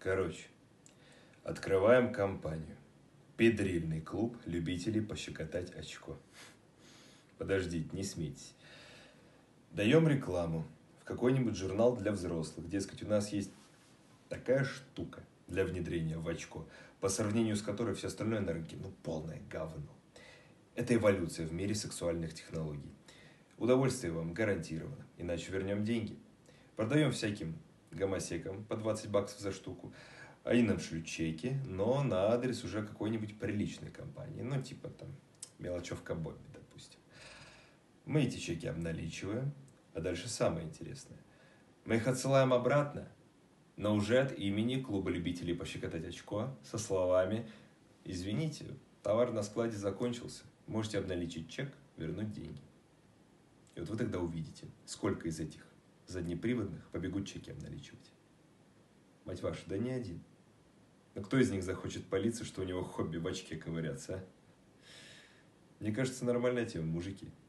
Короче, открываем компанию. Педрильный клуб любителей пощекотать очко. Подождите, не смейтесь. Даем рекламу в какой-нибудь журнал для взрослых. Дескать, у нас есть такая штука для внедрения в очко, по сравнению с которой все остальное на рынке, полное говно. Это эволюция в мире сексуальных технологий. Удовольствие вам гарантировано, иначе вернем деньги. Продаем всяким гомосекам по 20 баксов за штуку. Они нам шлют чеки, но на адрес уже какой-нибудь приличной компании. Типа там мелочевка Бобби, допустим. Мы эти чеки обналичиваем, а дальше самое интересное. Мы их отсылаем обратно, но уже от имени клуба любителей пощекотать очко со словами: извините, товар на складе закончился, можете обналичить чек, вернуть деньги. И вот вы тогда увидите, сколько из этих заднеприводных побегут чеки обналичивать. Мать вашу, да не один. Но кто из них захочет палиться, что у него хобби в очке ковыряться, а? Мне кажется, нормальная тема, мужики.